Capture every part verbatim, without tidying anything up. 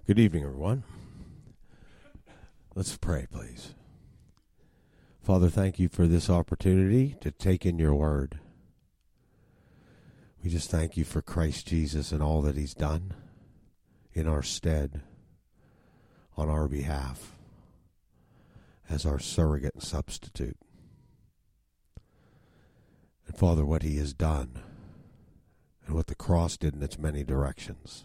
Good evening, everyone. Let's pray, please. Father, thank you for this opportunity to take in your word. We just thank you for Christ Jesus and all that he's done in our stead, on our behalf, as our surrogate and substitute. And Father, what he has done and what the cross did in its many directions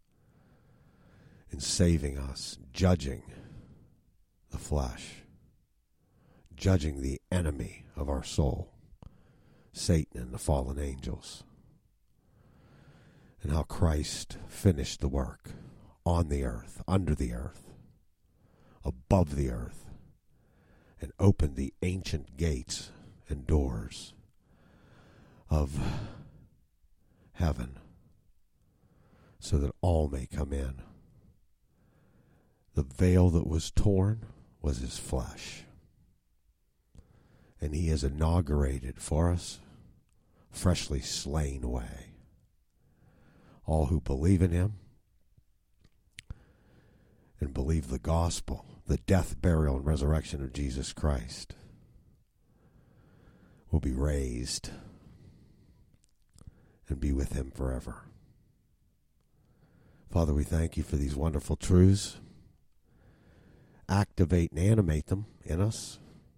in saving us, judging the flesh, judging the enemy of our soul, Satan and the fallen angels, and how Christ finished the work on the earth, under the earth, above the earth, and opened the ancient gates and doors of heaven so that all may come in. The veil that was torn was his flesh. And he has inaugurated for us freshly slain way. All who believe in him and believe the gospel, the death, burial, and resurrection of Jesus Christ, will be raised and be with him forever. Father, we thank you for these wonderful truths. Activate and animate them in us.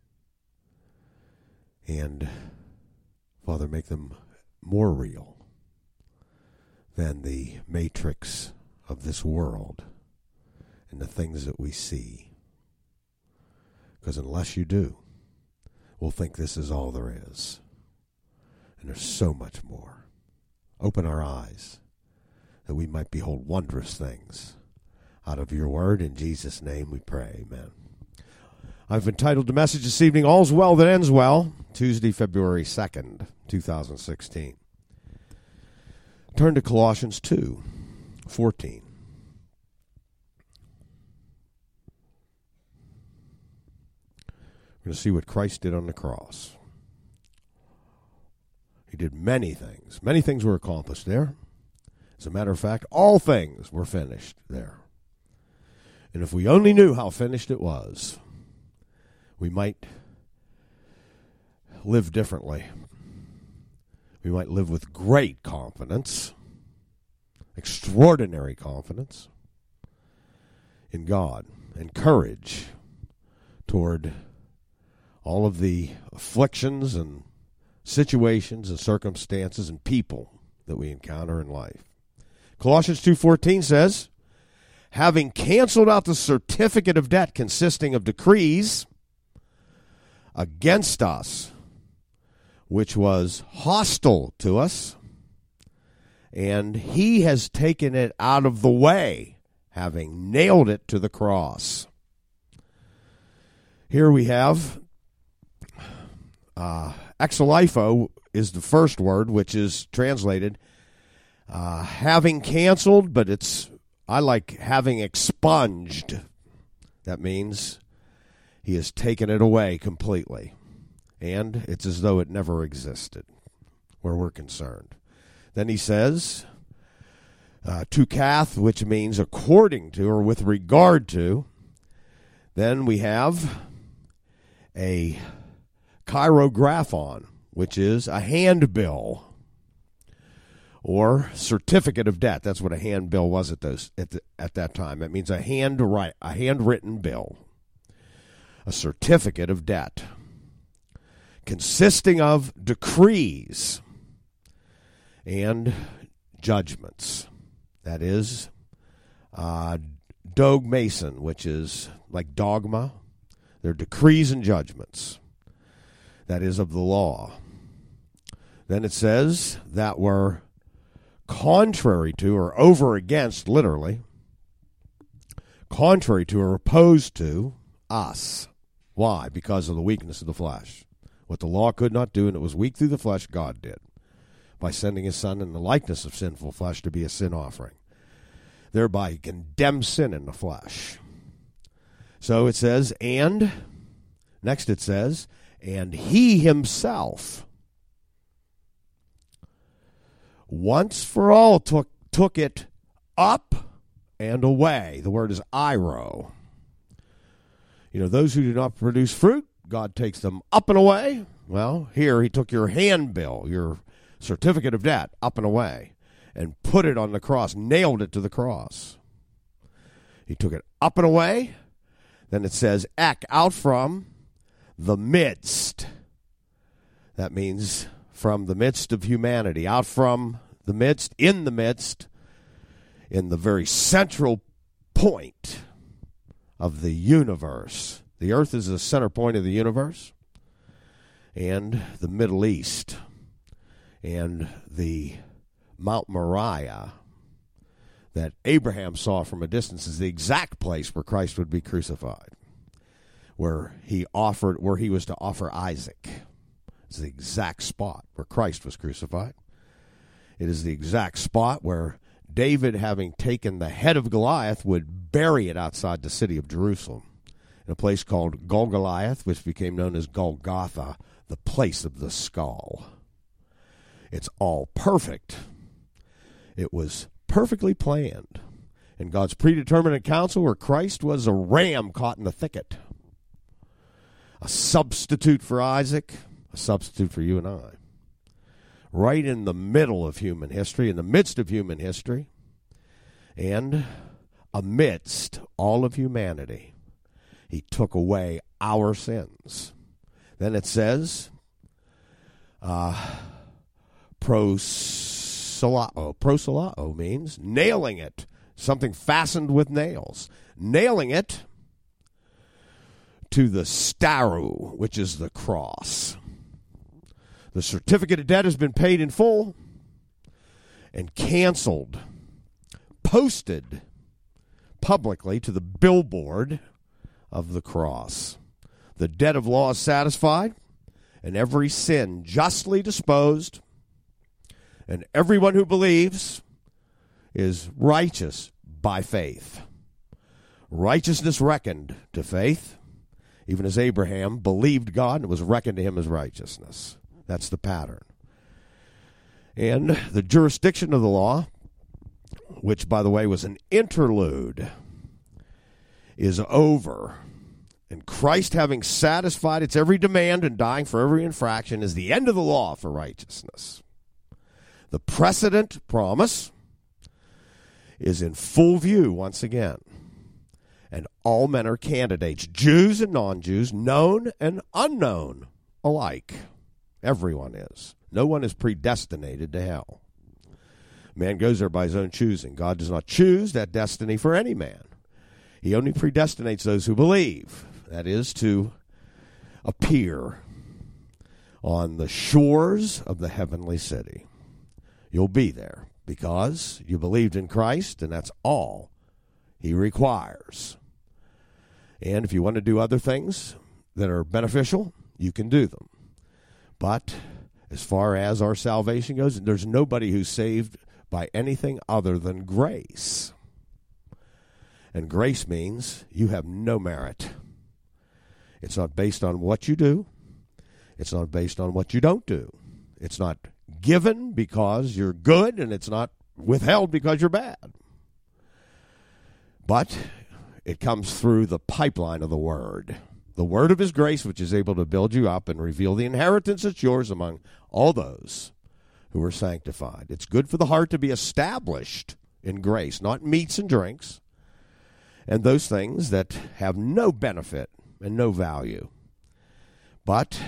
And, Father, make them more real than the matrix of this world and the things that we see. Because unless you do, we'll think this is all there is. And there's so much more. Open our eyes that we might behold wondrous things out of your word. In Jesus' name we pray. Amen. I've entitled the message this evening, All's Well That Ends Well, Tuesday, February second, two thousand sixteen. Turn to Colossians two fourteen. We're going to see what Christ did on the cross. He did many things. Many things were accomplished there. As a matter of fact, all things were finished there. And if we only knew how finished it was, we might live differently. We might live with great confidence, extraordinary confidence in God, and courage toward all of the afflictions and situations and circumstances and people that we encounter in life. Colossians two fourteen says, having canceled out the certificate of debt consisting of decrees against us, which was hostile to us, and he has taken it out of the way, having nailed it to the cross. Here we have uh, exolifo is the first word, which is translated uh, having canceled, but it's, I like having expunged. That means he has taken it away completely. And it's as though it never existed, where we're concerned. Then he says, uh, tukath, which means according to or with regard to. Then we have a chirographon, which is a handbill or certificate of debt. That's what a handbill was at those at, the, at that time. It means a hand write, a handwritten bill, a certificate of debt, consisting of decrees and judgments. That is, uh, dogmason, which is like dogma. They're decrees and judgments. That is of the law. Then it says that were contrary to or over against, literally, contrary to or opposed to us. Why? Because of the weakness of the flesh. What the law could not do, and it was weak through the flesh, God did, by sending his Son in the likeness of sinful flesh to be a sin offering. Thereby he condemned sin in the flesh. So it says, and, next it says, and he himself once for all took took it up and away. The word is iro. You know, those who do not produce fruit, God takes them up and away. Well, here he took your handbill, your certificate of debt, up and away, and put it on the cross, nailed it to the cross. He took it up and away. Then it says, ek, out from the midst. That means from the midst of humanity, out from the midst, in the midst, in the very central point of the universe. The earth is the center point of the universe, and the Middle East, and the Mount Moriah that Abraham saw from a distance is the exact place where Christ would be crucified, where he offered, where he was to offer Isaac. It's the exact spot where Christ was crucified. It is the exact spot where David, having taken the head of Goliath, would bury it outside the city of Jerusalem in a place called Golgoliath, which became known as Golgotha, the place of the skull. It's all perfect. It was perfectly planned in God's predeterminate counsel, where Christ was a ram caught in the thicket, a substitute for Isaac, a substitute for you and I. Right in the middle of human history, in the midst of human history, and amidst all of humanity, he took away our sins. Then it says, uh, prosolao. Prosolao means nailing it, something fastened with nails. Nailing it to the staru, which is the cross. The certificate of debt has been paid in full and canceled, posted publicly to the billboard of the cross. The debt of law is satisfied, and every sin justly disposed, and everyone who believes is righteous by faith. Righteousness reckoned to faith, even as Abraham believed God and it was reckoned to him as righteousness. That's the pattern. And the jurisdiction of the law, which, by the way, was an interlude, is over. And Christ, having satisfied its every demand and dying for every infraction, is the end of the law for righteousness. The precedent promise is in full view once again. And all men are candidates, Jews and non-Jews, known and unknown alike. Everyone is. No one is predestinated to hell. Man goes there by his own choosing. God does not choose that destiny for any man. He only predestinates those who believe. That is, to appear on the shores of the heavenly city. You'll be there because you believed in Christ, and that's all he requires. And if you want to do other things that are beneficial, you can do them. But as far as our salvation goes, there's nobody who's saved by anything other than grace. And grace means you have no merit. It's not based on what you do. It's not based on what you don't do. It's not given because you're good, and it's not withheld because you're bad. But it comes through the pipeline of the Word. The word of his grace, which is able to build you up and reveal the inheritance that's yours among all those who are sanctified. It's good for the heart to be established in grace, not meats and drinks, and those things that have no benefit and no value, but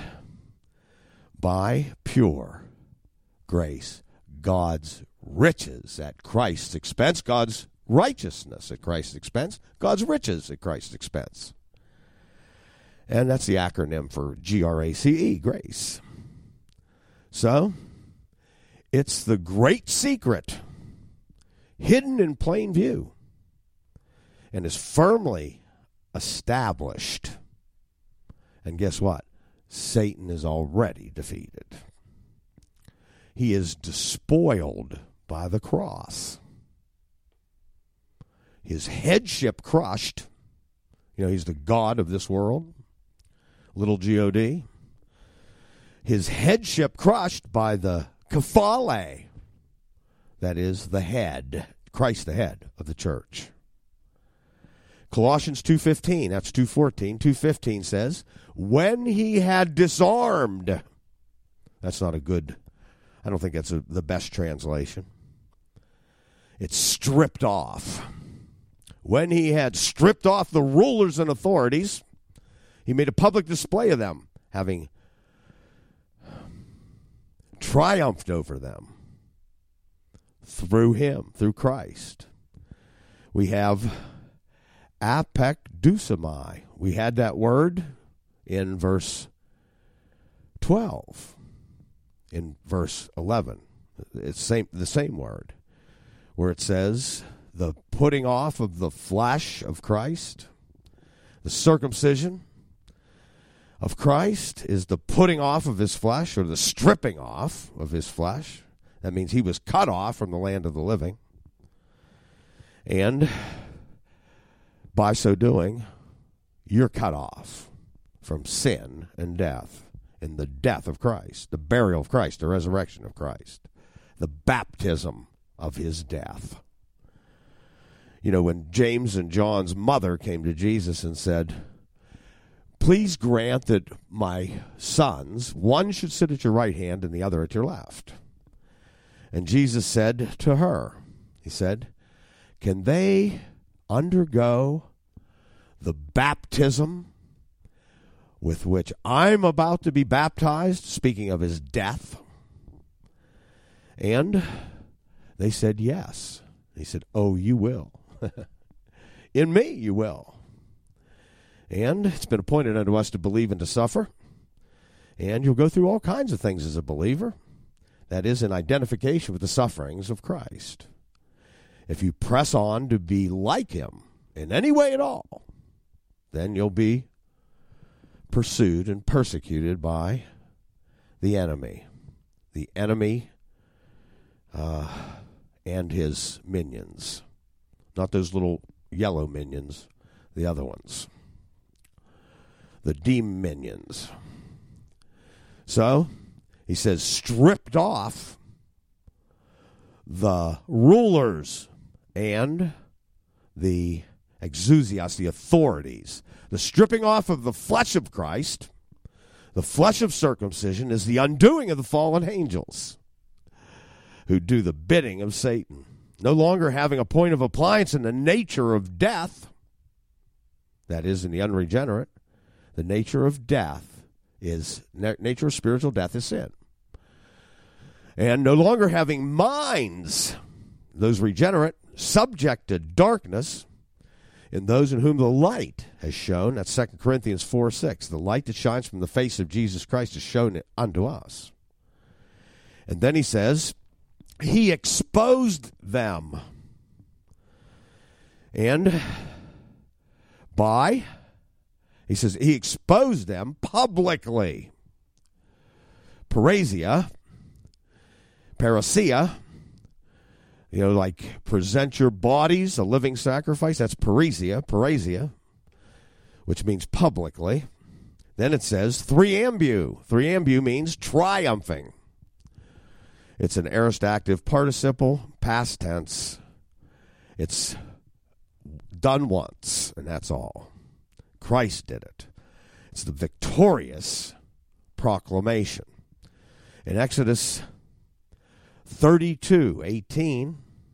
by pure grace, God's riches at Christ's expense, God's righteousness at Christ's expense, God's riches at Christ's expense. And that's the acronym for G R A C E, grace. So, it's the great secret, hidden in plain view, and is firmly established. And guess what? Satan is already defeated. He is despoiled by the cross. His headship crushed. You know, he's the god of this world. Little G O D. His headship crushed by the kephale. That is the head, Christ the head of the church. Colossians two fifteen, that's two fourteen, two fifteen says, when he had disarmed. That's not a good, I don't think that's a, the best translation. It's stripped off. When he had stripped off the rulers and authorities, he made a public display of them, having triumphed over them through him, through Christ. We have apekdusomai. We had that word in verse twelve. In verse eleven, it's same the same word, where it says the putting off of the flesh of Christ, the circumcision of Christ is the putting off of his flesh, or the stripping off of his flesh. That means he was cut off from the land of the living. And by so doing, you're cut off from sin and death, in the death of Christ, the burial of Christ, the resurrection of Christ, the baptism of his death. You know, when James and John's mother came to Jesus and said, please grant that my sons, one should sit at your right hand and the other at your left. And Jesus said to her, he said, can they undergo the baptism with which I'm about to be baptized, speaking of his death? And they said, yes. He said, oh, you will. In me you will. And it's been appointed unto us to believe and to suffer. And you'll go through all kinds of things as a believer. That is, in identification with the sufferings of Christ. If you press on to be like him in any way at all, then you'll be pursued and persecuted by the enemy. The enemy uh, and his minions. Not those little yellow minions, the other ones. The deminions. So, he says, stripped off the rulers and the exousias, the authorities. The stripping off of the flesh of Christ, the flesh of circumcision, is the undoing of the fallen angels who do the bidding of Satan. No longer having a point of appliance in the nature of death, that is, in the unregenerate, the nature of death is, nature of spiritual death is sin. And no longer having minds, those regenerate, subject to darkness, in those in whom the light has shone. That's Second Corinthians four six. The light that shines from the face of Jesus Christ is shown unto us. And then he says, he exposed them. And by, he says, he exposed them publicly. Parasia, parousia, you know, like present your bodies a living sacrifice. That's parousia, parousia, which means publicly. Then it says threambu. Threambu means triumphing. It's an aorist active participle, past tense. It's done once, and that's all. Christ did it. It's the victorious proclamation. In Exodus thirty-two eighteen,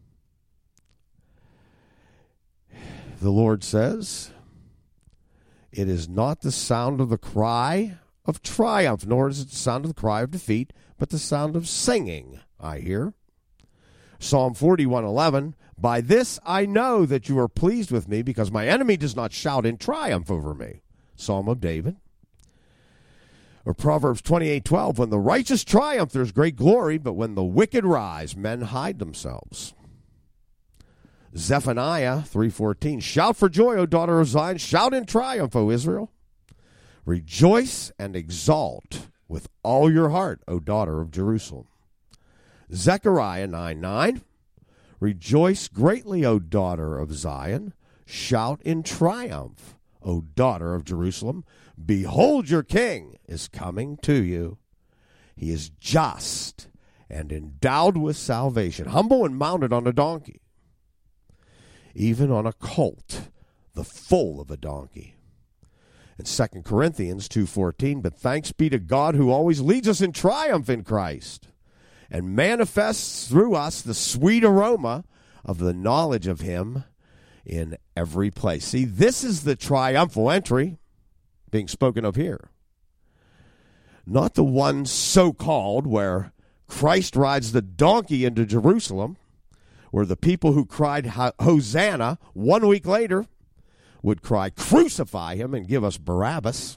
the Lord says, it is not the sound of the cry of triumph, nor is it the sound of the cry of defeat, but the sound of singing I hear. Psalm forty-one eleven, by this I know that you are pleased with me, because my enemy does not shout in triumph over me. Psalm of David. Or Proverbs twenty-eight twelve, when the righteous triumph, there's great glory, but when the wicked rise, men hide themselves. Zephaniah three fourteen, shout for joy, O daughter of Zion, shout in triumph, O Israel. Rejoice and exalt with all your heart, O daughter of Jerusalem. Zechariah nine nine, rejoice greatly, O daughter of Zion, shout in triumph, O daughter of Jerusalem. Behold, your king is coming to you. He is just and endowed with salvation, humble and mounted on a donkey, even on a colt, the foal of a donkey. In Second Corinthians two fourteen, but thanks be to God who always leads us in triumph in Christ and manifests through us the sweet aroma of the knowledge of him in every place. See, this is the triumphal entry being spoken of here. Not the one so-called where Christ rides the donkey into Jerusalem, where the people who cried Hosanna one week later would cry, crucify him and give us Barabbas.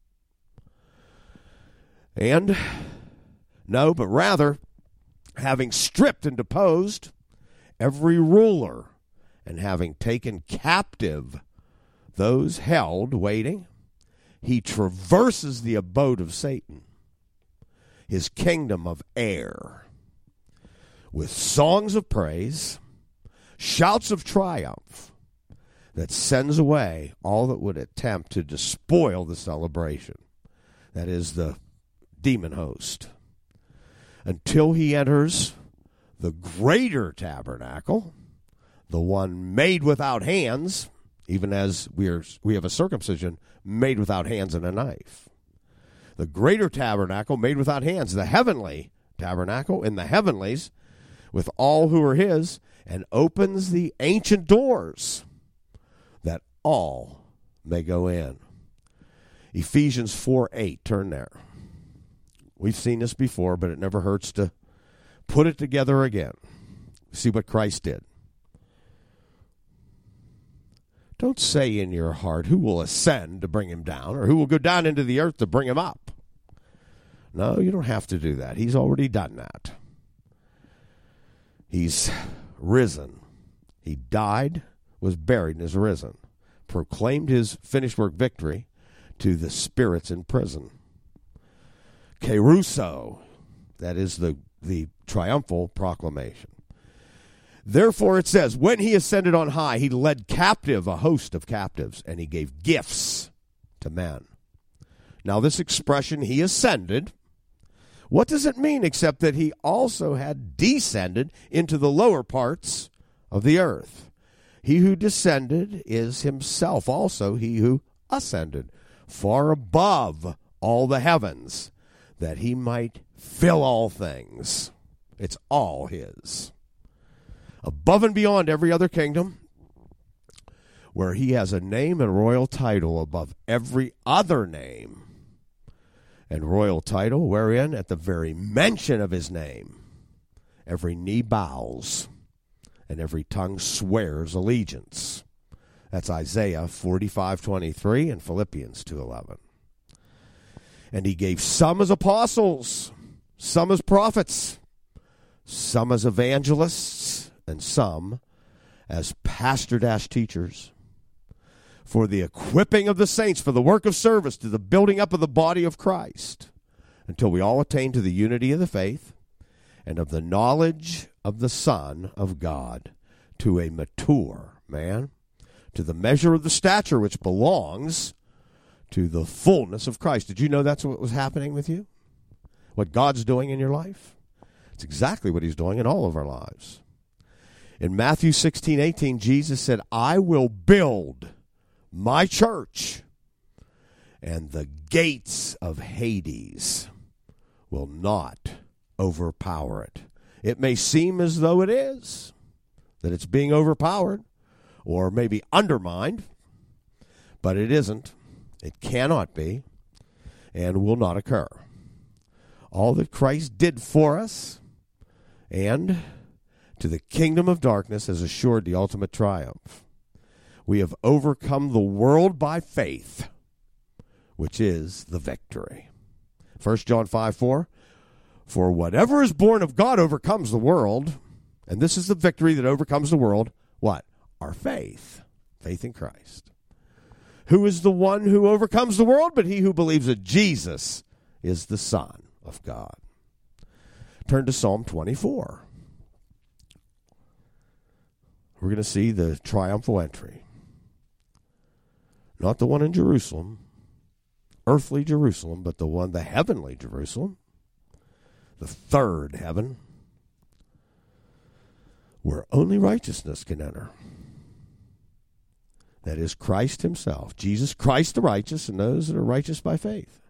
And, no, but rather, having stripped and deposed every ruler and having taken captive those held waiting, he traverses the abode of Satan, his kingdom of air, with songs of praise, shouts of triumph, that sends away all that would attempt to despoil the celebration. That is the demon host. Until he enters the greater tabernacle, the one made without hands, even as we are, we have a circumcision made without hands and a knife. The greater tabernacle made without hands, the heavenly tabernacle in the heavenlies, with all who are his, and opens the ancient doors that all may go in. Ephesians four eight, turn there. We've seen this before, but it never hurts to put it together again. See what Christ did. Don't say in your heart, who will ascend to bring him down, or who will go down into the earth to bring him up. No, you don't have to do that. He's already done that. He's risen. He died, was buried, and is risen. Proclaimed his finished work victory to the spirits in prison. Kerusso, that is the, the triumphal proclamation. Therefore it says, when he ascended on high, he led captive a host of captives, and he gave gifts to men. Now this expression, he ascended, what does it mean except that he also had descended into the lower parts of the earth? He who descended is himself also he who ascended far above all the heavens, that he might fill all things. It's all his. Above and beyond every other kingdom, where he has a name and royal title above every other name and royal title, wherein at the very mention of his name, every knee bows and every tongue swears allegiance. That's Isaiah forty-five twenty-three and Philippians two eleven. And he gave some as apostles, some as prophets, some as evangelists, and some as pastor-teachers, for the equipping of the saints, for the work of service, to the building up of the body of Christ, until we all attain to the unity of the faith and of the knowledge of the Son of God, to a mature man, to the measure of the stature which belongs to the fullness of Christ. Did you know that's what was happening with you? What God's doing in your life? It's exactly what he's doing in all of our lives. In Matthew sixteen eighteen, Jesus said, I will build my church, and the gates of Hades will not overpower it. It may seem as though it is, that it's being overpowered or maybe undermined, but it isn't. It cannot be and will not occur. All that Christ did for us and to the kingdom of darkness has assured the ultimate triumph. We have overcome the world by faith, which is the victory. First John five four, for whatever is born of God overcomes the world, and this is the victory that overcomes the world. What? Our faith. Faith in Christ. Who is the one who overcomes the world? But he who believes that Jesus is the Son of God. Turn to Psalm twenty-four. We're going to see the triumphal entry. Not the one in Jerusalem, earthly Jerusalem, but the one, the heavenly Jerusalem, the third heaven, where only righteousness can enter. That is Christ himself. Jesus Christ the righteous, and those that are righteous by faith.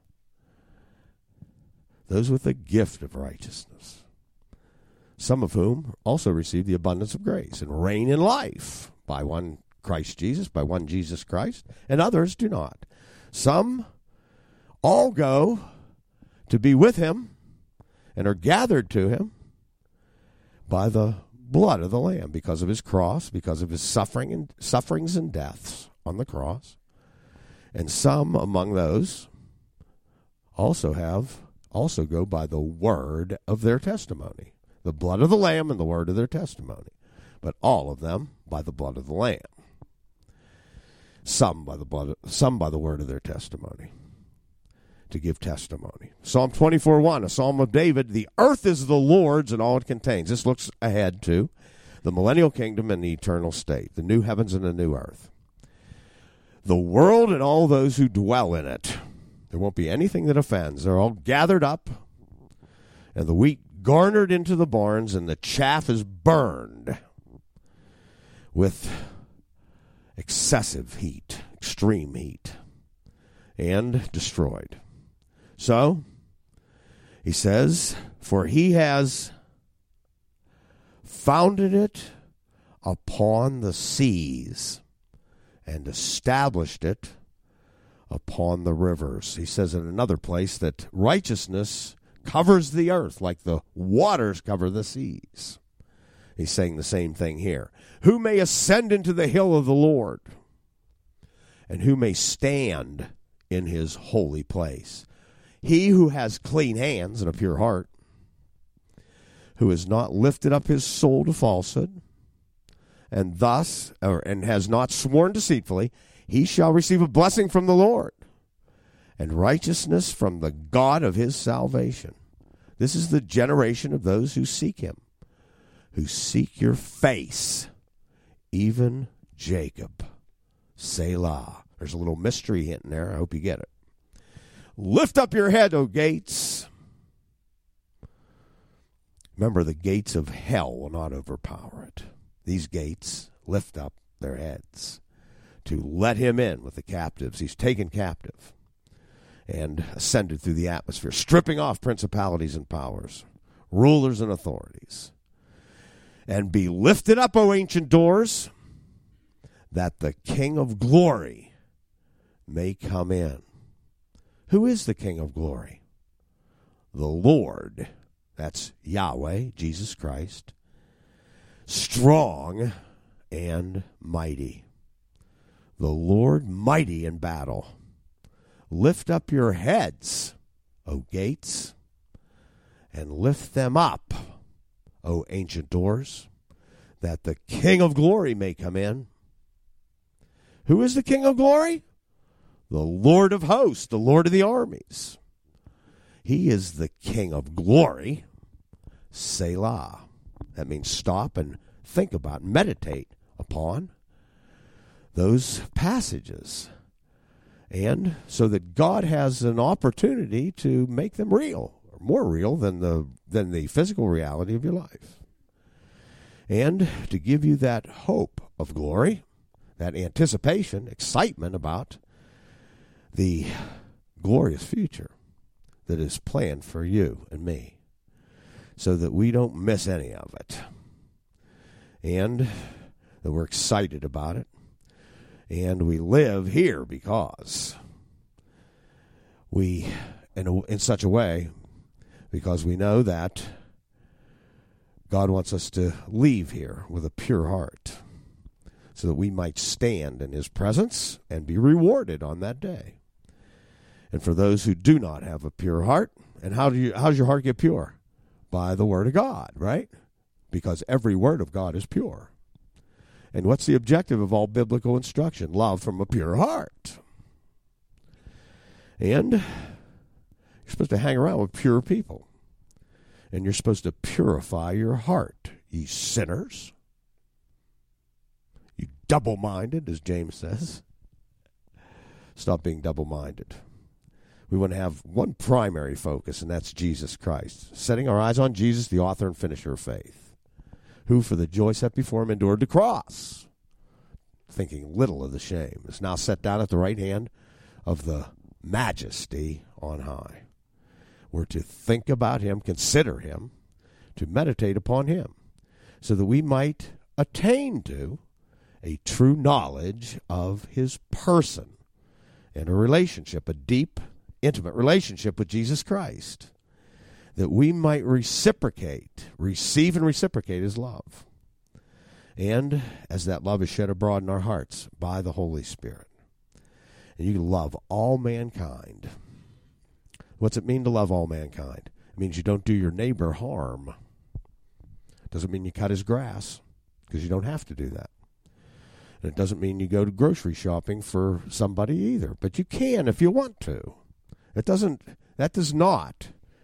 Those with the gift of righteousness. Some of whom also receive the abundance of grace and reign in life by one Christ Jesus, by one Jesus Christ, and others do not. Some all go to be with him and are gathered to him by the blood of the Lamb, because of his cross, because of his suffering and sufferings and deaths on the cross. And some among those also have also go by the word of their testimony. The blood of the Lamb and the word of their testimony. But all of them by the blood of the Lamb. Some by the blood, some by the word of their testimony. To give testimony. Psalm twenty-four one, a psalm of David. The earth is the Lord's and all it contains. This looks ahead to the millennial kingdom and the eternal state. The new heavens and the new earth. The world and all those who dwell in it. There won't be anything that offends. They're all gathered up, and the wheat garnered into the barns, and the chaff is burned with excessive heat, extreme heat, and destroyed. So, he says, for he has founded it upon the seas and established it upon the rivers. He says in another place that righteousness covers the earth like the waters cover the seas. He's saying the same thing here. Who may ascend into the hill of the Lord? And who may stand in his holy place? He who has clean hands and a pure heart, who has not lifted up his soul to falsehood, and thus, or, and has not sworn deceitfully, he shall receive a blessing from the Lord, and righteousness from the God of his salvation. This is the generation of those who seek him, who seek your face, even Jacob. Selah. There's a little mystery hint in there. I hope you get it. Lift up your head, O gates. Remember, the gates of hell will not overpower it. These gates lift up their heads to let him in with the captives. He's taken captive and ascended through the atmosphere, stripping off principalities and powers, rulers and authorities. And be lifted up, O ancient doors, that the King of glory may come in. Who is the King of glory? The Lord. That's Yahweh, Jesus Christ. Strong and mighty. The Lord mighty in battle. Lift up your heads, O gates, and lift them up, O ancient doors, that the King of glory may come in. Who is the King of glory? The Lord of hosts, the Lord of the armies. He is the King of glory. Selah. That means stop and think about, meditate upon those passages. And so that God has an opportunity to make them real, or more real than the than the physical reality of your life. And to give you that hope of glory, that anticipation, excitement about the glorious future that is planned for you and me, so that we don't miss any of it, and that we're excited about it, and we live here because we, in, a, in such a way, because we know that God wants us to leave here with a pure heart, so that we might stand in his presence and be rewarded on that day. And for those who do not have a pure heart, and how do you how does your heart get pure? By the word of God, right? Because every word of God is pure. And what's the objective of all biblical instruction? Love from a pure heart. And you're supposed to hang around with pure people. And you're supposed to purify your heart, ye sinners. You double-minded, as James says. Stop being double-minded. We want to have one primary focus, and that's Jesus Christ. Setting our eyes on Jesus, the author and finisher of faith, who for the joy set before him endured the cross, thinking little of the shame, is now set down at the right hand of the majesty on high. We're to think about him, consider him, to meditate upon him, so that we might attain to a true knowledge of his person and a relationship, a deep, intimate relationship with Jesus Christ, that we might reciprocate, receive and reciprocate his love. And as that love is shed abroad in our hearts by the Holy Spirit, and you love all mankind. What's it mean to love all mankind? It means you don't do your neighbor harm. Doesn't mean you cut his grass, because you don't have to do that. And it doesn't mean you go to grocery shopping for somebody either, but you can if you want to. It doesn't, that does not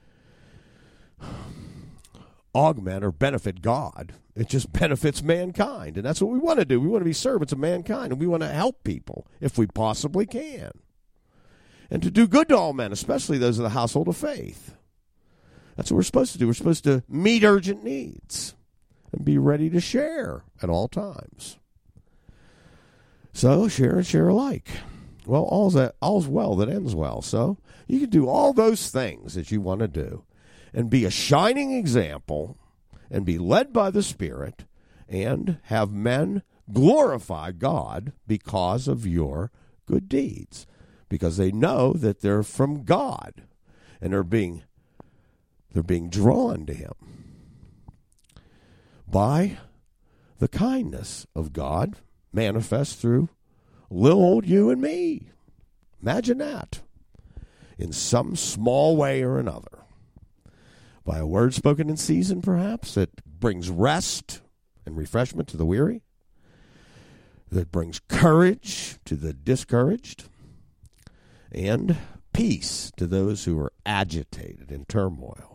augment or benefit God. It just benefits mankind, and that's what we want to do. We want to be servants of mankind, and we want to help people if we possibly can. And to do good to all men, especially those of the household of faith. That's what we're supposed to do. We're supposed to meet urgent needs and be ready to share at all times. So share and share alike. Well, all's, that, all's well that ends well. So you can do all those things that you want to do and be a shining example and be led by the Spirit and have men glorify God because of your good deeds, because they know that they're from God and they're being they're being drawn to him by the kindness of God manifest through little old you and me. Imagine that. In some small way or another. By a word spoken in season, perhaps, that brings rest and refreshment to the weary, that brings courage to the discouraged, and peace to those who are agitated in turmoil.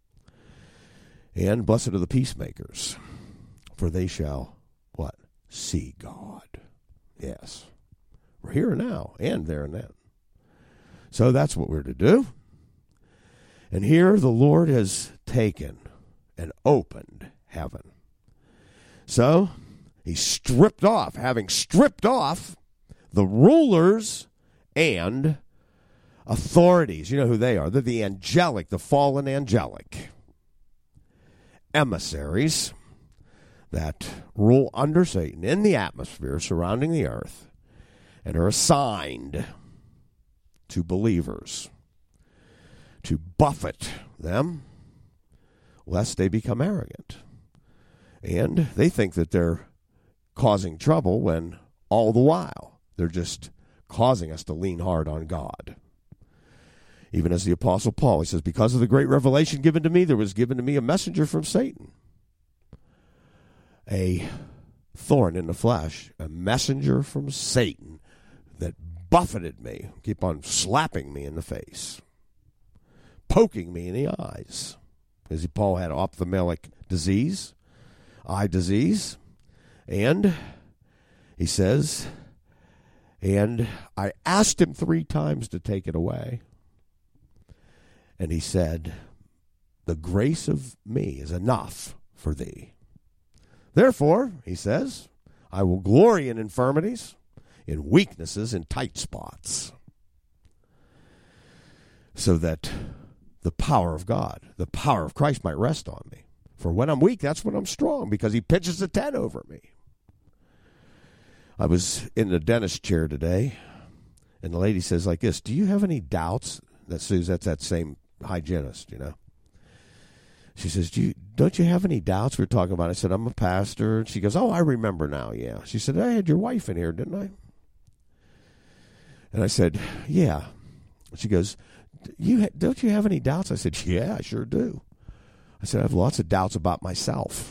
And blessed are the peacemakers, for they shall, what? See God. Yes. We're here and now, and there and then. So that's what we're to do. And here the Lord has taken and opened heaven. So he stripped off, having stripped off the rulers and authorities. You know who they are. They're the angelic, the fallen angelic emissaries that rule under Satan in the atmosphere surrounding the earth and are assigned to believers to buffet them lest they become arrogant. And they think that they're causing trouble when all the while they're just causing us to lean hard on God. Even as the Apostle Paul, he says, because of the great revelation given to me, there was given to me a messenger from Satan. A thorn in the flesh, a messenger from Satan that buffeted me, keep on slapping me in the face, poking me in the eyes. As Paul had ophthalmic disease, eye disease, and he says, and I asked him three times to take it away. And he said, the grace of me is enough for thee. Therefore, he says, I will glory in infirmities, in weaknesses, in tight spots, so that the power of God, the power of Christ might rest on me. For when I'm weak, that's when I'm strong, because he pitches a tent over me. I was in the dentist chair today, and the lady says like this, do you have any doubts that Suzette's that same hygienist, you know? She says, Do you, don't you have any doubts? We were talking about it. I said, I'm a pastor. And she goes, oh, I remember now, yeah. She said, I had your wife in here, didn't I? And I said, yeah. She goes, you ha- don't you have any doubts? I said, yeah, I sure do. I said, I have lots of doubts about myself,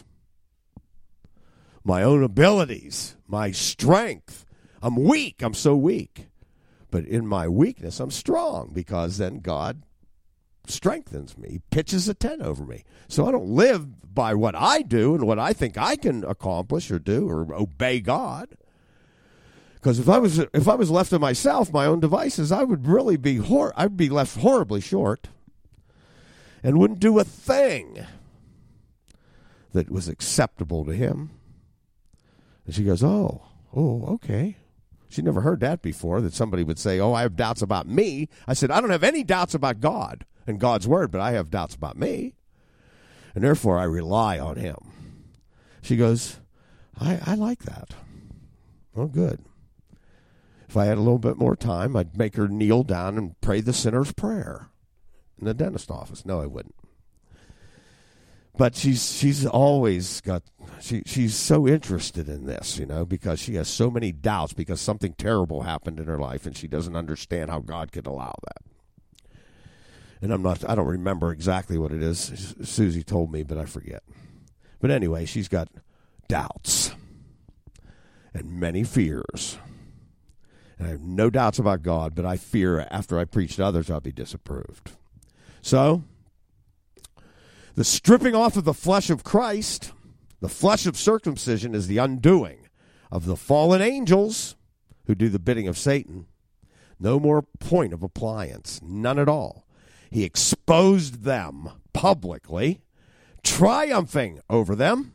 my own abilities, my strength. I'm weak. I'm so weak. But in my weakness, I'm strong, because then God strengthens me, pitches a tent over me. So I don't live by what I do and what I think I can accomplish or do or obey God. Because if I was if I was left to myself, my own devices, I would really be hor- I'd be left horribly short and wouldn't do a thing that was acceptable to him. And she goes, oh, Oh, okay. She never heard that before, that somebody would say, oh, I have doubts about me. I said, I don't have any doubts about God and God's word, but I have doubts about me. And therefore, I rely on him. She goes, I, I like that. Oh, good. If I had a little bit more time, I'd make her kneel down and pray the sinner's prayer in the dentist office. No, I wouldn't. But she's she's always got, she she's so interested in this, you know, because she has so many doubts because something terrible happened in her life and she doesn't understand how God could allow that. And I'm not, I don't remember exactly what it is. Susie told me, but I forget. But anyway, she's got doubts and many fears. And I have no doubts about God, but I fear after I preach to others, I'll be disapproved. So, the stripping off of the flesh of Christ, the flesh of circumcision, is the undoing of the fallen angels who do the bidding of Satan. No more point of appliance, none at all. He exposed them publicly, triumphing over them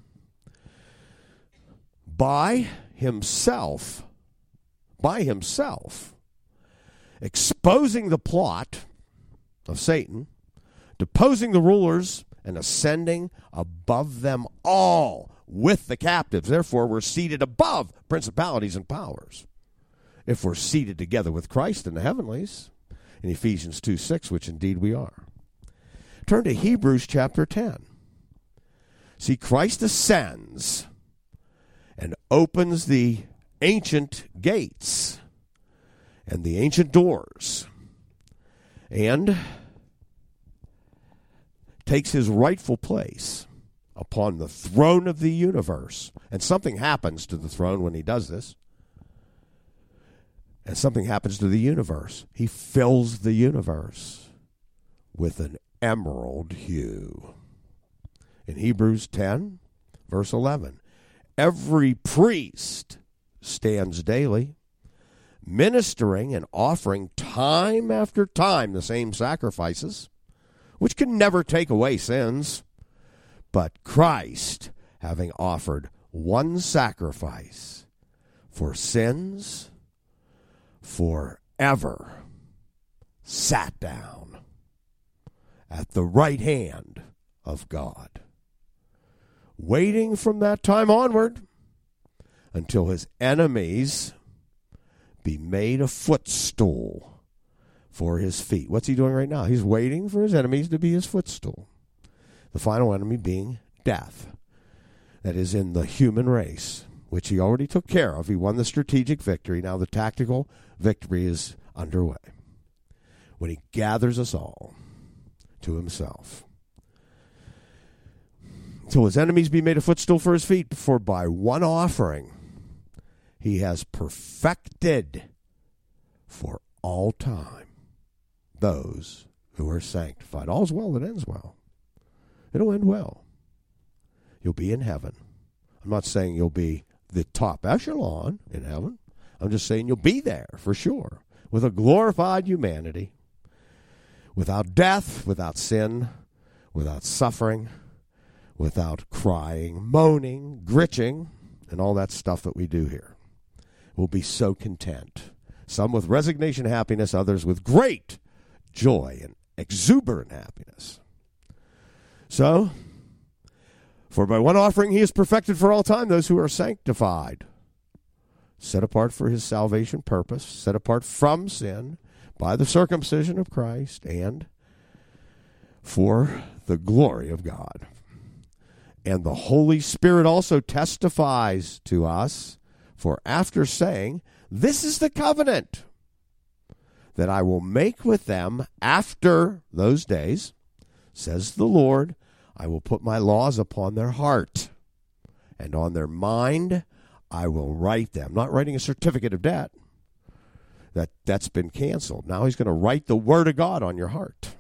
by himself, by himself, exposing the plot of Satan, deposing the rulers, and ascending above them all with the captives. Therefore, we're seated above principalities and powers, if we're seated together with Christ in the heavenlies, in Ephesians two six, which indeed we are. Turn to Hebrews chapter ten. See, Christ ascends and opens the ancient gates and the ancient doors, and takes his rightful place upon the throne of the universe. And something happens to the throne when he does this. And something happens to the universe. He fills the universe with an emerald hue. In Hebrews ten, verse eleven, every priest stands daily, ministering and offering time after time the same sacrifices, which can never take away sins. But Christ, having offered one sacrifice for sins forever, sat down at the right hand of God, waiting from that time onward until his enemies be made a footstool for his feet. What's he doing right now? He's waiting for his enemies to be his footstool. The final enemy being death. That is in the human race, which he already took care of. He won the strategic victory. Now the tactical victory is underway, when he gathers us all to himself. Till his enemies be made a footstool for his feet, for by one offering he has perfected for all time those who are sanctified. All's well that ends well. It'll end well. You'll be in heaven. I'm not saying you'll be the top echelon in heaven. I'm just saying you'll be there for sure, with a glorified humanity, without death, without sin, without suffering, without crying, moaning, gritching, and all that stuff that we do here. We'll be so content. Some with resignation, happiness, others with great joy and exuberant happiness. So, for by one offering he has perfected for all time those who are sanctified, set apart for his salvation purpose, set apart from sin by the circumcision of Christ, and for the glory of God. And the Holy Spirit also testifies to us, for after saying, this is the covenant that I will make with them after those days, says the Lord, I will put my laws upon their heart, and on their mind I will write them. Not writing a certificate of debt. That, that's been canceled. Now he's going to write the word of God on your heart.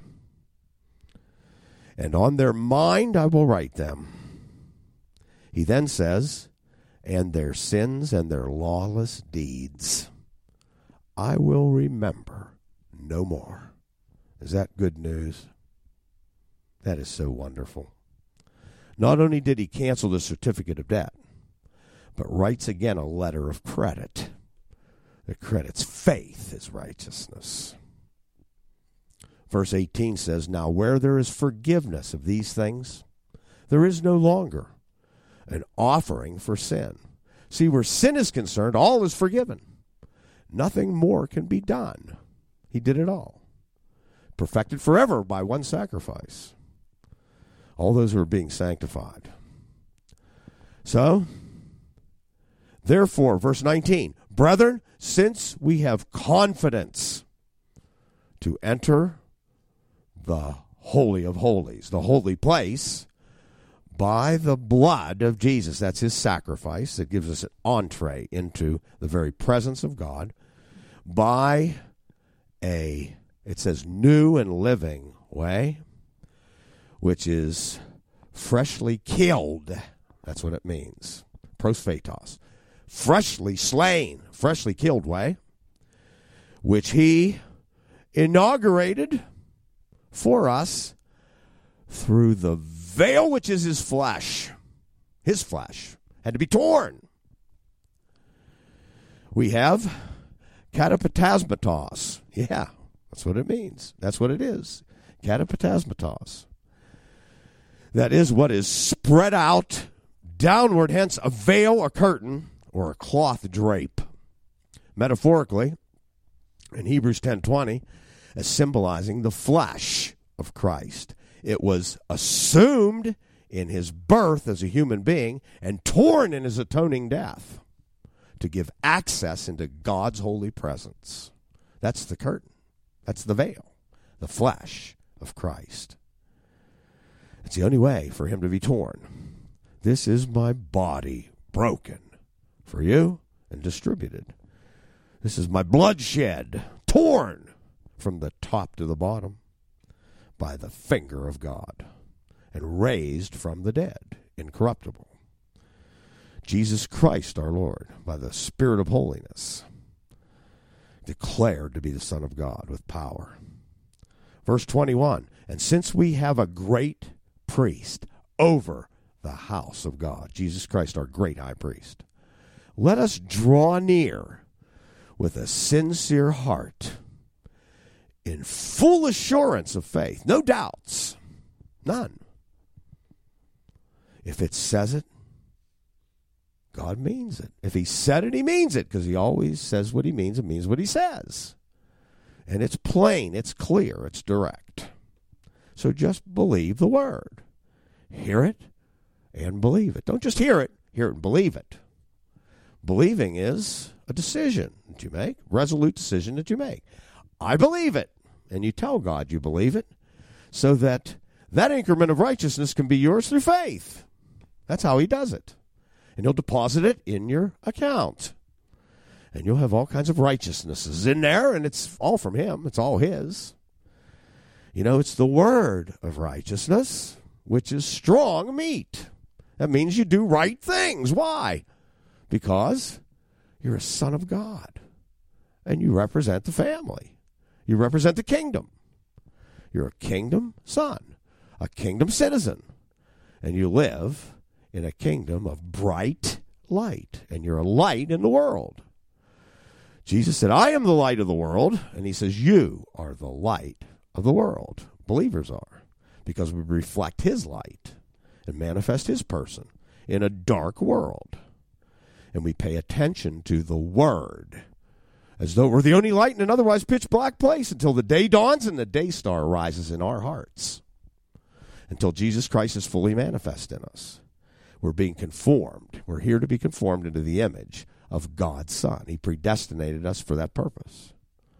And on their mind I will write them. He then says, and their sins and their lawless deeds I will remember no more. Is that good news? That is so wonderful. Not only did he cancel the certificate of debt, but writes again a letter of credit that credits faith as righteousness. Verse eighteen says, "Now where there is forgiveness of these things, there is no longer an offering for sin." See, where sin is concerned, all is forgiven. Nothing more can be done. He did it all. Perfected forever by one sacrifice. All those who are being sanctified. So, therefore, verse nineteen, "Brethren, since we have confidence to enter the Holy of Holies," the holy place, by the blood of Jesus. That's his sacrifice that gives us an entree into the very presence of God. By a, it says, new and living way, which is freshly killed. That's what it means. Prosphatos. Freshly slain, freshly killed way, which he inaugurated for us through the veil, which is his flesh. His flesh had to be torn. We have katapatasmatos. Yeah, that's what it means. That's what it is. Katapatasmatos. That is what is spread out downward, hence a veil, a curtain, or a cloth drape. Metaphorically, in Hebrews ten twenty, as symbolizing the flesh of Christ. It was assumed in his birth as a human being and torn in his atoning death to give access into God's holy presence. That's the curtain. That's the veil, the flesh of Christ. It's the only way for him to be torn. "This is my body broken for you and distributed. This is my bloodshed torn from the top to the bottom by the finger of God and raised from the dead, incorruptible. Jesus Christ our Lord, by the Spirit of holiness, declared to be the Son of God with power." Verse twenty-one, "And since we have a great priest over the house of God," Jesus Christ our great high priest, "let us draw near with a sincere heart, in full assurance of faith," no doubts, none. If it says it, God means it. If he said it, he means it, because he always says what he means and means what he says. And it's plain, it's clear, it's direct. So just believe the word. Hear it and believe it. Don't just hear it, hear it and believe it. Believing is a decision that you make, resolute decision that you make. I believe it. And you tell God you believe it, so that that increment of righteousness can be yours through faith. That's how he does it. And he'll deposit it in your account. And you'll have all kinds of righteousnesses in there, and it's all from him. It's all his. You know, it's the word of righteousness, which is strong meat. That means you do right things. Why? Because you're a son of God, and you represent the family. You represent the kingdom. You're a kingdom son, a kingdom citizen, and you live in a kingdom of bright light, and you're a light in the world. Jesus said, "I am the light of the world," and he says, "You are the light of the world." Believers are, because we reflect his light and manifest his person in a dark world, and we pay attention to the word, as though we're the only light in an otherwise pitch black place, until the day dawns and the day star rises in our hearts. Until Jesus Christ is fully manifest in us. We're being conformed. We're here to be conformed into the image of God's Son. He predestinated us for that purpose.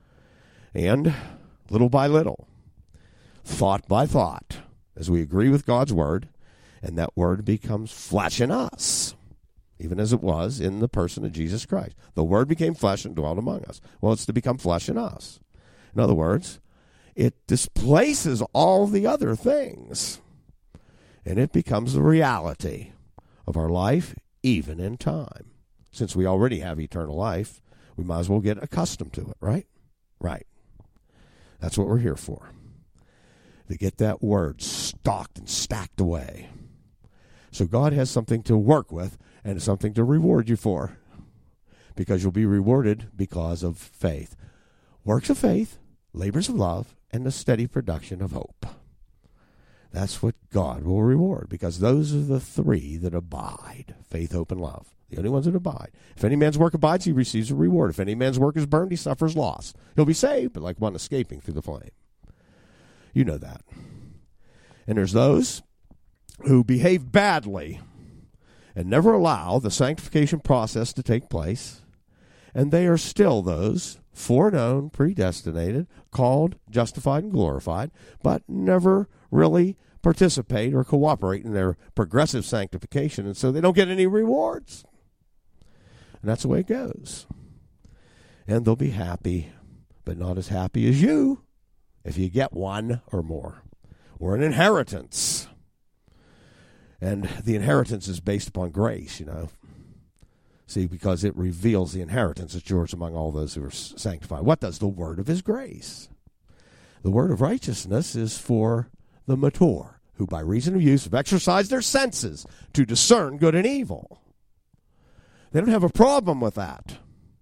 And little by little, thought by thought, as we agree with God's word, and that word becomes flesh in us, even as it was in the person of Jesus Christ. The word became flesh and dwelt among us. Well, it's to become flesh in us. In other words, it displaces all the other things, and it becomes the reality of our life, even in time. Since we already have eternal life, we might as well get accustomed to it, right? Right. That's what we're here for. To get that word stocked and stacked away. So God has something to work with, and something to reward you for, because you'll be rewarded because of faith. Works of faith, labors of love, and the steady production of hope. That's what God will reward, because those are the three that abide: faith, hope, and love. The only ones that abide. If any man's work abides, he receives a reward. If any man's work is burned, he suffers loss. He'll be saved, but like one escaping through the flame. You know that. And there's those who behave badly and never allow the sanctification process to take place, and they are still those foreknown, predestinated, called, justified, and glorified, but never really participate or cooperate in their progressive sanctification, and so they don't get any rewards. And that's the way it goes. And they'll be happy, but not as happy as you if you get one or more, or an inheritance. And the inheritance is based upon grace, you know. See, because it reveals the inheritance that's yours among all those who are sanctified. What does the word of his grace? The word of righteousness is for the mature, who by reason of use have exercised their senses to discern good and evil. They don't have a problem with that.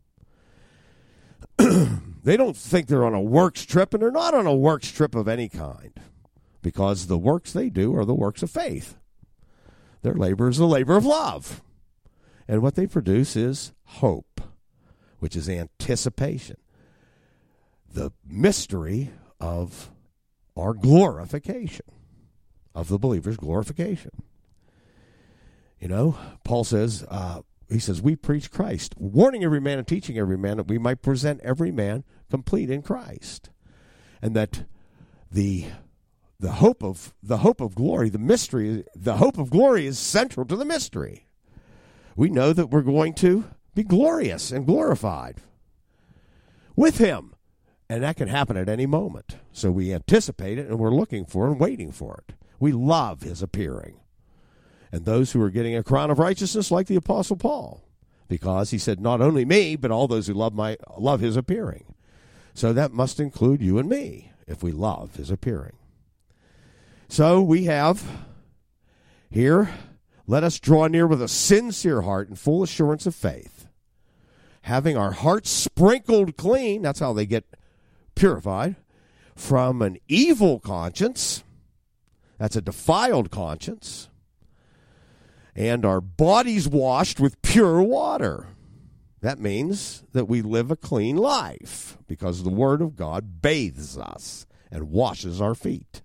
They don't think they're on a works trip, and they're not on a works trip of any kind, because the works they do are the works of faith. Their labor is the labor of love. And what they produce is hope, which is anticipation, the mystery of our glorification, of the believer's glorification. You know, Paul says, uh, he says, we preach Christ, warning every man and teaching every man, that we might present every man complete in Christ. And that the the hope of the hope of glory, the mystery, the hope of glory is central to the mystery. We know that we're going to be glorious and glorified with him. And that can happen at any moment. So we anticipate it, and we're looking for and waiting for it. We love his appearing. And those who are getting a crown of righteousness, like the Apostle Paul, because he said, not only me, but all those who love my love his appearing. So that must include you and me, if we love his appearing. So we have here, let us draw near with a sincere heart and full assurance of faith, having our hearts sprinkled clean, that's how they get purified, from an evil conscience, that's a defiled conscience, and our bodies washed with pure water. That means that we live a clean life, because the Word of God bathes us and washes our feet.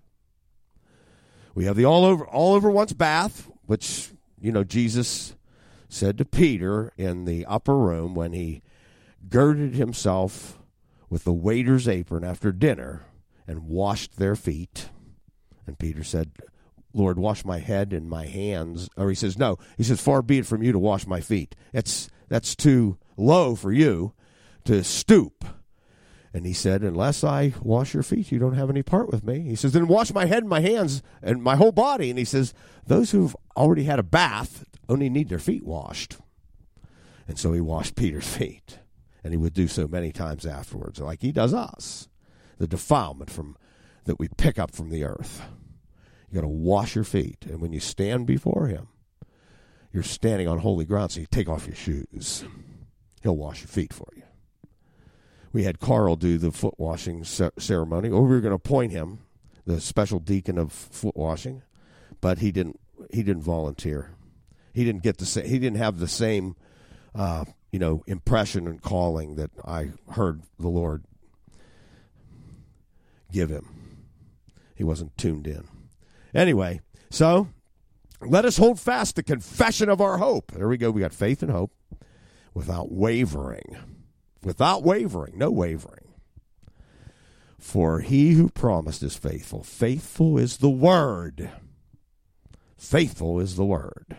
We have the all over all over once bath, which, you know, Jesus said to Peter in the upper room when he girded himself with the waiter's apron after dinner and washed their feet. And Peter said, Lord, wash my head and my hands. Or he says, no, he says, far be it from you to wash my feet. It's, that's too low for you to stoop. And he said, unless I wash your feet, you don't have any part with me. He says, then wash my head and my hands and my whole body. And he says, those who've already had a bath only need their feet washed. And so he washed Peter's feet. And he would do so many times afterwards, like he does us. The defilement from that we pick up from the earth. You got to wash your feet. And when you stand before him, you're standing on holy ground, so you take off your shoes. He'll wash your feet for you. We had Carl do the foot washing ceremony, or we were going to appoint him the special deacon of foot washing, but he didn't. He didn't volunteer. He didn't get the same. He didn't have the same, uh, you know, impression and calling that I heard the Lord give him. He wasn't tuned in. Anyway, so let us hold fast the confession of our hope. There we go. We got faith and hope without wavering. Without wavering, no wavering. For he who promised is faithful. Faithful is the word. Faithful is the word.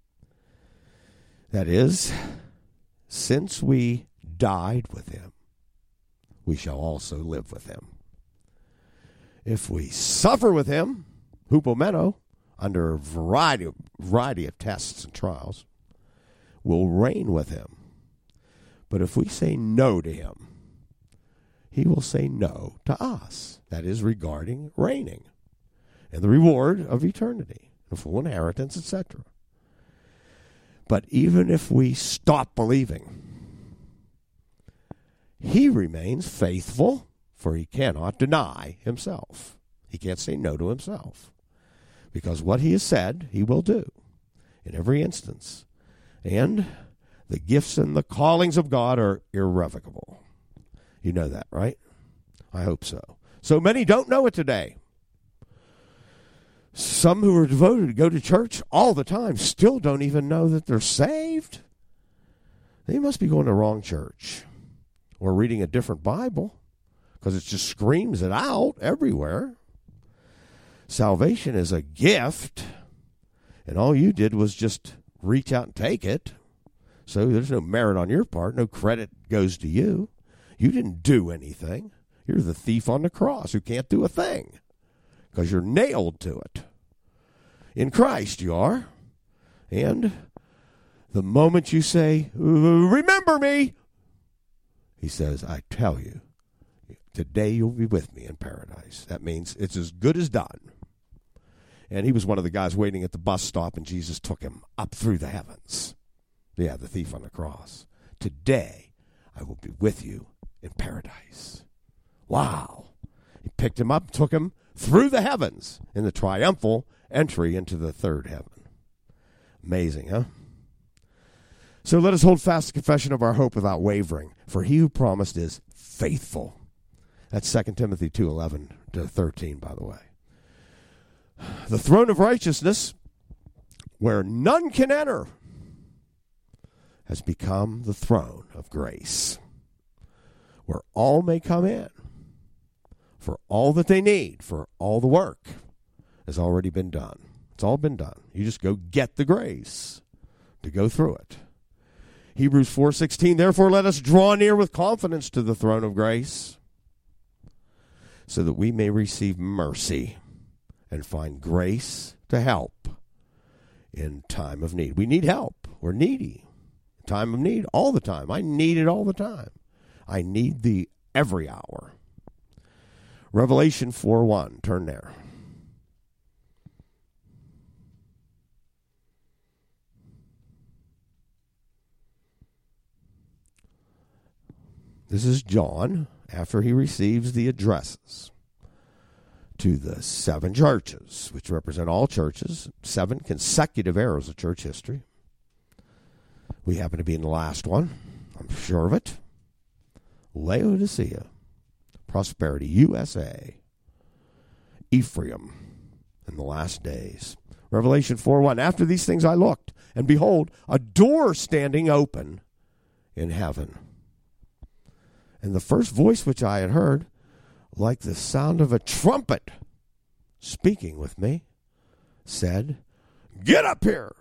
That is, since we died with him, we shall also live with him. If we suffer with him, hupomeno, under a variety of, variety of tests and trials, we'll reign with him. But if we say no to him, he will say no to us. That is regarding reigning and the reward of eternity, the full inheritance, et cetera. But even if we stop believing, he remains faithful, for he cannot deny himself. He can't say no to himself. Because what he has said, he will do in every instance. And the gifts and the callings of God are irrevocable. You know that, right? I hope so. So many don't know it today. Some who are devoted to go to church all the time still don't even know that they're saved. They must be going to the wrong church or reading a different Bible, because it just screams it out everywhere. Salvation is a gift, and all you did was just reach out and take it. So there's no merit on your part. No credit goes to you. You didn't do anything. You're the thief on the cross who can't do a thing because you're nailed to it. In Christ you are. And the moment you say, remember me, he says, I tell you, today you'll be with me in paradise. That means it's as good as done. And he was one of the guys waiting at the bus stop, and Jesus took him up through the heavens. Yeah, the thief on the cross. Today I will be with you in paradise. Wow. He picked him up, took him through the heavens in the triumphal entry into the third heaven. Amazing, huh? So let us hold fast the confession of our hope without wavering, for he who promised is faithful. That's Second Timothy two eleven to thirteen, by the way. The throne of righteousness, where none can enter, has become the throne of grace, where all may come in, for all that they need, for all the work has already been done. It's all been done. You just go get the grace to go through it. Hebrews four sixteen, therefore let us draw near with confidence to the throne of grace, so that we may receive mercy and find grace to help in time of need. We need help. We're needy. Time of need, all the time. I need it all the time. I need thee every hour. Revelation four one, turn there. This is John after he receives the addresses to the seven churches, which represent all churches, seven consecutive eras of church history. We happen to be in the last one. I'm sure of it. Laodicea, Prosperity, U S A, Ephraim, in the last days. Revelation four one, after these things I looked, and behold, a door standing open in heaven. And the first voice which I had heard, like the sound of a trumpet speaking with me, said, get up here,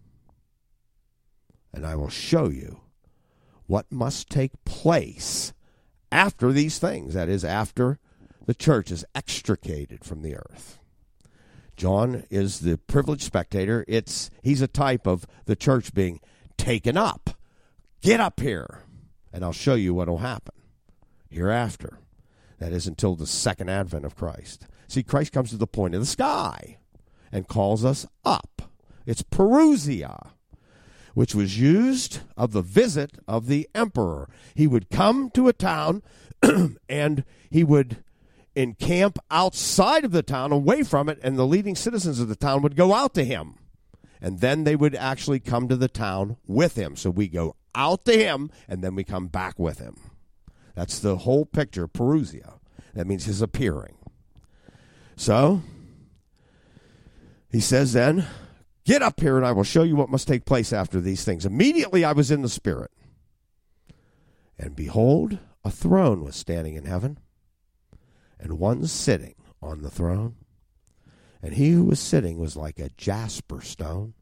and I will show you what must take place after these things. That is, after the church is extricated from the earth. John is the privileged spectator. It's he's a type of the church being taken up. Get up here, and I'll show you what will happen hereafter. That is until the second advent of Christ. See, Christ comes to the point of the sky and calls us up. It's parousia, which was used of the visit of the emperor. He would come to a town and he would encamp outside of the town, away from it, and the leading citizens of the town would go out to him. And then they would actually come to the town with him. So we go out to him, and then we come back with him. That's the whole picture, parousia. That means his appearing. So, he says then, get up here and I will show you what must take place after these things. Immediately I was in the Spirit. And behold, a throne was standing in heaven, and one sitting on the throne. And he who was sitting was like a jasper stone,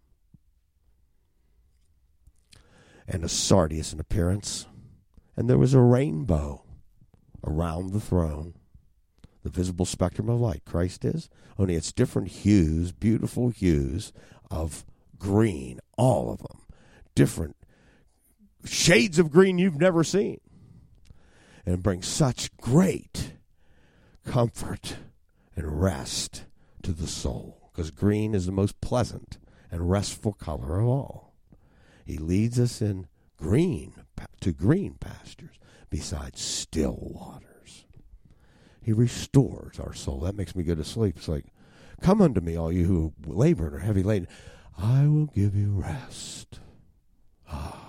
and a sardius in appearance. And there was a rainbow around the throne. The visible spectrum of light, Christ is. Only it's different hues, beautiful hues of green, all of them. Different shades of green you've never seen. And it brings such great comfort and rest to the soul. Because green is the most pleasant and restful color of all. He leads us in green to green pastures beside still waters. He restores our soul. That makes me go to sleep. It's like, come unto me, all you who labor and are heavy laden. I will give you rest. Ah.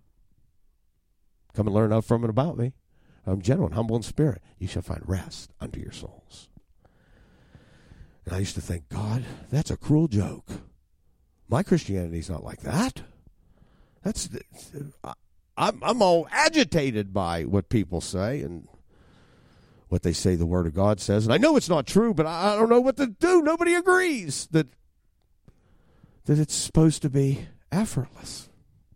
Come and learn of from and about me. I'm gentle and humble in spirit. You shall find rest unto your souls. And I used to think, God, that's a cruel joke. My Christianity's not like that. That's I'm I'm all agitated by what people say and what they say the Word of God says. And I know it's not true, but I don't know what to do. Nobody agrees that that it's supposed to be effortless.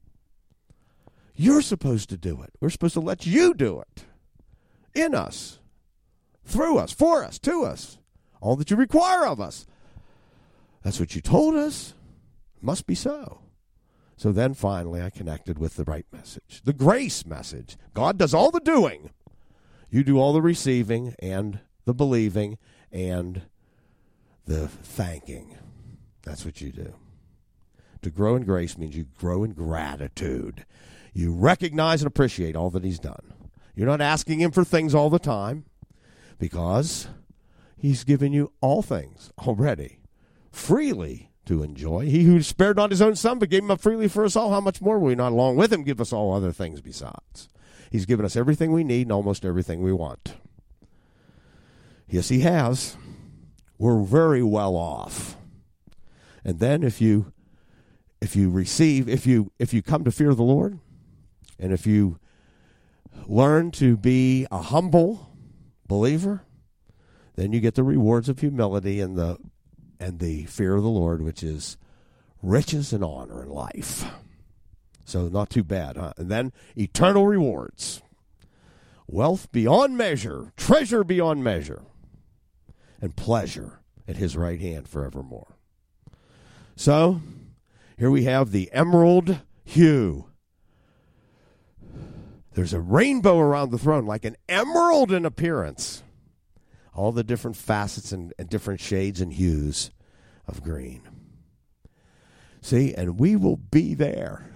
You're supposed to do it. We're supposed to let you do it. In us. Through us. For us. To us. All that you require of us. That's what you told us. It must be so. So then finally I connected with the right message. The grace message. God does all the doing. You do all the receiving and the believing and the thanking. That's what you do. To grow in grace means you grow in gratitude. You recognize and appreciate all that he's done. You're not asking him for things all the time because he's given you all things already freely to enjoy. He who spared not his own son but gave him up freely for us all, how much more will he not along with him give us all other things besides? He's given us everything we need and almost everything we want. Yes, he has. We're very well off. And then if you if you receive, if you if you come to fear the Lord, and if you learn to be a humble believer, then you get the rewards of humility and the and the fear of the Lord, which is riches and honor in life. So not too bad, huh? And then eternal rewards. Wealth beyond measure, treasure beyond measure, and pleasure at his right hand forevermore. So, here we have the emerald hue. There's a rainbow around the throne, like an emerald in appearance. All the different facets and, and different shades and hues of green. See, and we will be there,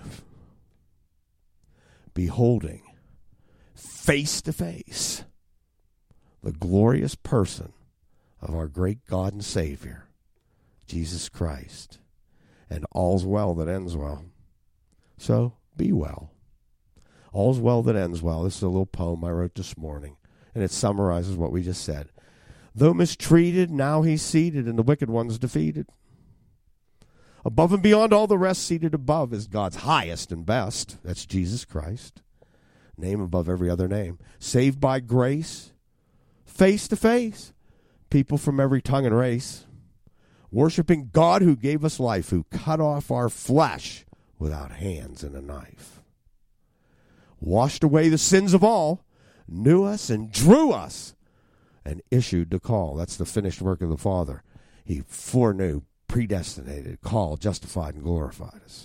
beholding face to face the glorious person of our great God and Savior, Jesus Christ. And all's well that ends well. So, be well. All's well that ends well. This is a little poem I wrote this morning, and it summarizes what we just said. Though mistreated, now he's seated, and the wicked one's defeated. Above and beyond all the rest, seated above is God's highest and best. That's Jesus Christ. Name above every other name. Saved by grace, face to face. People from every tongue and race. Worshiping God who gave us life, who cut off our flesh without hands and a knife. Washed away the sins of all, knew us and drew us, and issued the call. That's the finished work of the Father. He foreknew, predestinated, called, justified, and glorified us.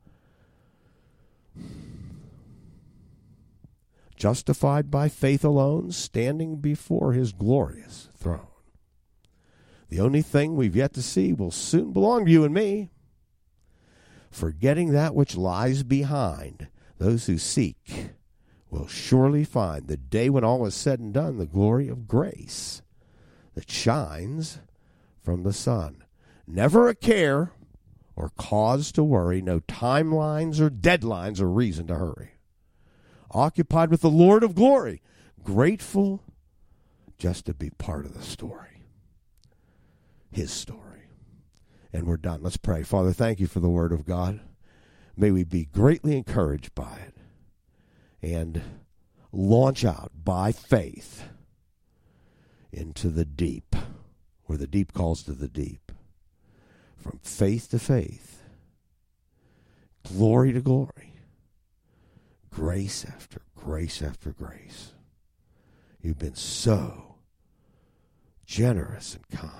Justified by faith alone, standing before his glorious throne. The only thing we've yet to see will soon belong to you and me. Forgetting that which lies behind, those who seek will surely find the day when all is said and done, the glory of grace that shines from the sun. Never a care or cause to worry, no timelines or deadlines or reason to hurry. Occupied with the Lord of glory, grateful just to be part of the story. His story. And we're done. Let's pray. Father, thank you for the word of God. May we be greatly encouraged by it and launch out by faith into the deep, where the deep calls to the deep. From faith to faith, glory to glory, grace after grace after grace. You've been so generous and kind.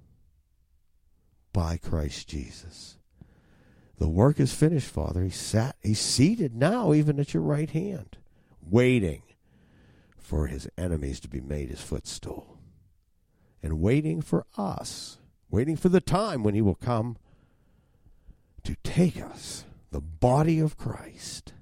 By Christ Jesus. The work is finished, Father. He sat, he's seated now even at your right hand, waiting for his enemies to be made his footstool. And waiting for us, waiting for the time when he will come to take us, the body of Christ,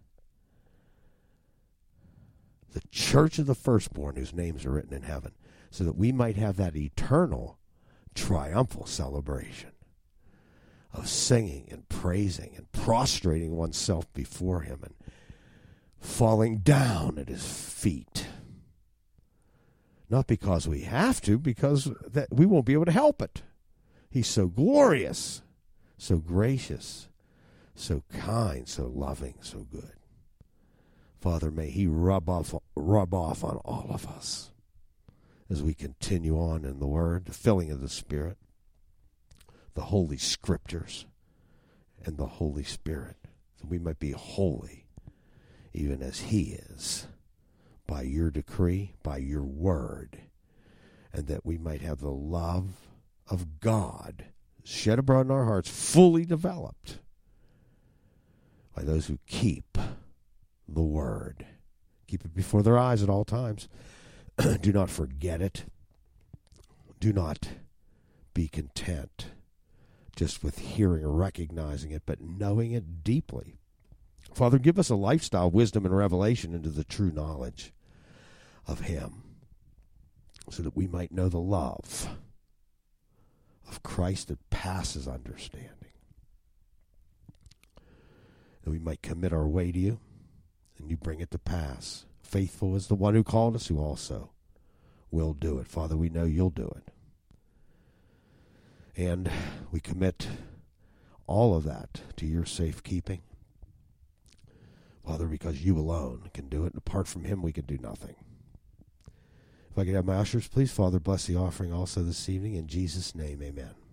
the church of the firstborn whose names are written in heaven, so that we might have that eternal, triumphal celebration of singing and praising and prostrating oneself before him and falling down at his feet. Not because we have to, because that we won't be able to help it. He's so glorious, so gracious, so kind, so loving, so good. Father, may he rub off, rub off on all of us as we continue on in the Word, the filling of the Spirit, the Holy Scriptures, and the Holy Spirit, that we might be holy, even as he is, by your decree, by your word, and that we might have the love of God shed abroad in our hearts, fully developed by those who keep the word. Keep it before their eyes at all times. Do not forget it. Do not be content just with hearing or recognizing it, but knowing it deeply. Father, give us a lifestyle, wisdom, and revelation into the true knowledge of him, so that we might know the love of Christ that passes understanding. That we might commit our way to you, and you bring it to pass. Faithful is the one who called us, who also will do it. Father, we know you'll do it. And we commit all of that to your safekeeping, Father, because you alone can do it, and apart from him we can do nothing. If I could have my ushers, please, Father, bless the offering also this evening. In Jesus' name, amen.